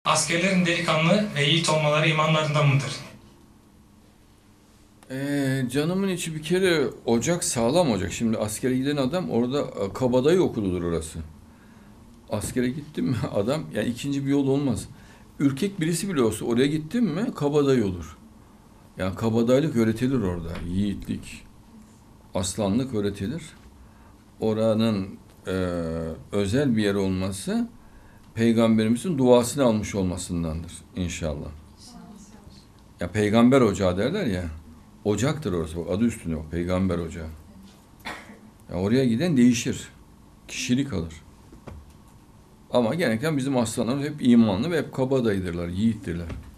Askerlerin delikanlı ve yiğit olmaları imanlarından mıdır? Canımın içi bir kere ocak sağlam ocak. Şimdi askere giden adam orada kabadayı okuludur orası. Askere gittim mi adam yani ikinci bir yol olmaz. Ürkek birisi bile olsa oraya gittim mi kabadayı olur. Yani kabadayılık öğretilir orada. Yiğitlik, aslanlık öğretilir. Oranın e, özel bir yer olması peygamberimizin duasını almış olmasındandır inşallah. Ya peygamber ocağı derler ya. Ocaktır orası. Bak adı üstünde o. Peygamber ocağı. Ya oraya giden değişir. Kişilik alır. Ama genellikle bizim aslanlarımız hep imanlı ve hep kabadayıdırlar, yiğittirler.